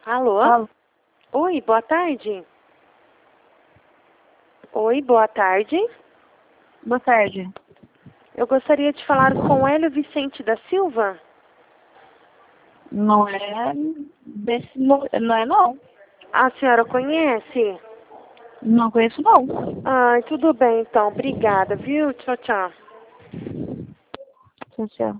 Alô? Alô? Oi, boa tarde. Oi, boa tarde. Boa tarde. Eu gostaria de falar com Hélio Vicente da Silva. Não é não é não. A senhora conhece? Não conheço não. Ai, tudo bem então. Obrigada, viu? Tchau, tchau. Tchau, tchau.